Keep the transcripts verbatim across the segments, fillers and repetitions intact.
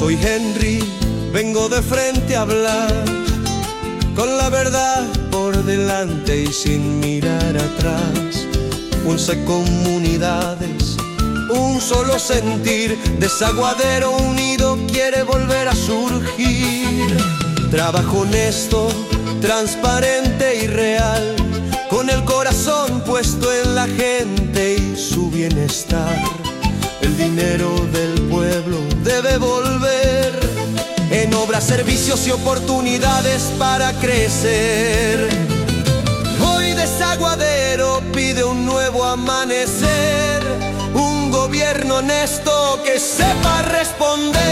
Soy Henry, vengo de frente a hablar, con la verdad por delante y sin mirar atrás. Unce comunidades, un solo sentir, Desaguadero unido quiere volver a surgir. Trabajo honesto, transparente y real, con el corazón puesto en la gente y su bienestar. El dinero del pueblo debe volver en obras, servicios y oportunidades para crecer. Hoy Desaguadero pide un nuevo amanecer, un gobierno honesto que sepa responder.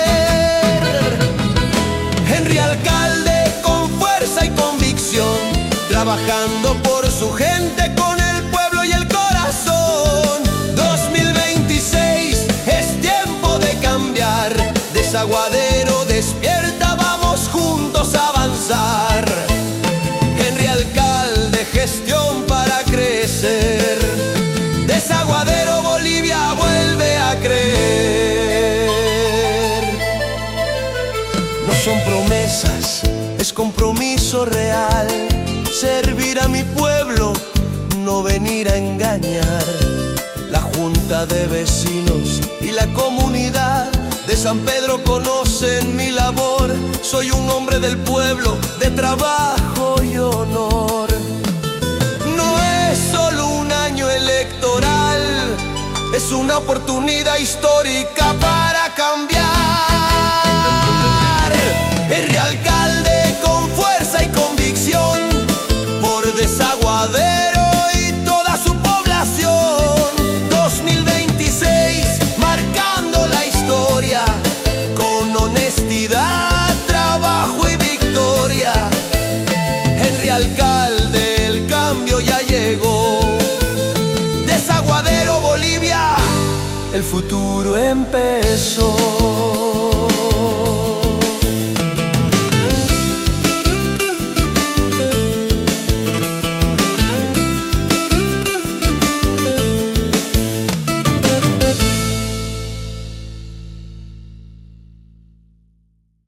Henry alcalde con fuerza y convicción, trabajando por su gente con el pueblo y el corazón. dos mil veintiséis es tiempo de cambiar, Desaguadero despierta, vamos juntos a avanzar. Henry alcalde, gestión para crecer, Desaguadero, Bolivia vuelve a creer. No son promesas, es compromiso real, servir a mi pueblo, no venir a engañar. La junta de vecinos y la comunidad de San Pedro conocen mi labor. Soy un hombre del pueblo, de trabajo y honor. No es solo un año electoral, es una oportunidad histórica para cambiar. El alcalde con fuerza y convicción, por Desaguadero y toda su población. dos mil veintiséis marcando la historia, con honestidad, trabajo y victoria. Henry alcalde, el cambio ya llegó. Desaguadero, Bolivia, el futuro empezó.